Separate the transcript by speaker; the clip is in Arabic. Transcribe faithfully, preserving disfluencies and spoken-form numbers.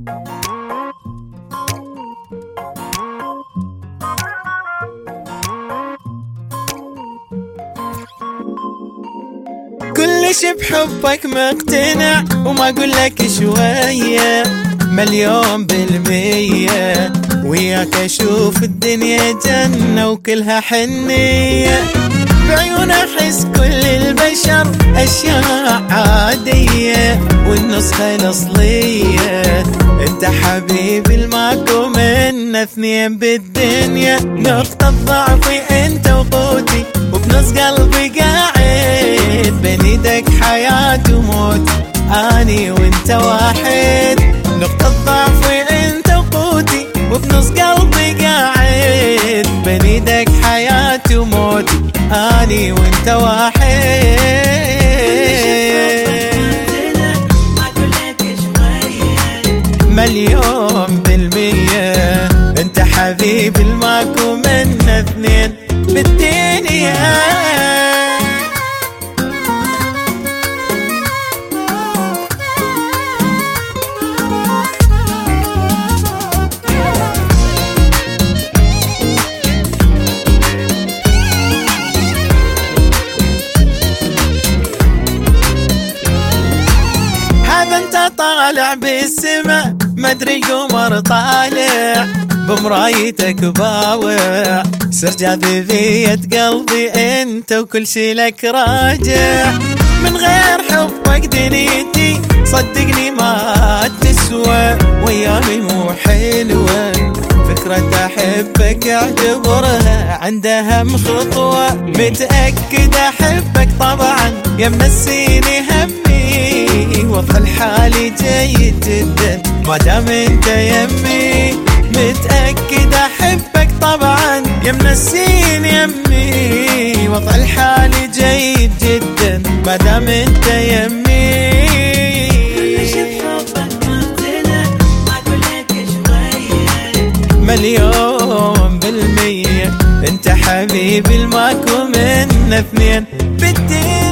Speaker 1: كلش بحبك مقتنع وما اقولك شوية، مليون بالمية وياك اشوف الدنيا جنة وكلها حنية. بعيون احس كل البشر اشياء عادية والنسخة الاصلية انت حبيبي الماكو من اثنين بالدنيا. نقطة ضعفي انت وقوتي وبنص قلبي قاعد، بين ايدك حياتي وموتي اني وانت واحد. نقطة ضعفي انت وقوتي وبنص قلبي قاعد، بين ايدك حياتي وموتي اني وانت واحد. مليون بالمية انت حبيبي الماكو من اثنين بالدنيا. انت طالع بالسما مدري قمر طالع، بمرايتك باوع سر جاذبية قلبي انت وكل شي لك راجع. من غير حبك دنيتي صدقني ما تسوى، وايامي مو حلوة فكرة احبك اعتبرها عندها هم خطوة. متأكد احبك طبعا يا منسيني همي، وضع الحالي جيد جدا ما دام انت يمي. متأكد احبك طبعا يا منسيني يمي، وضع الحالي جيد جدا ما دام انت يمي. مليون بالمية انت حبيبي الماكو من اثنين بالدنيا.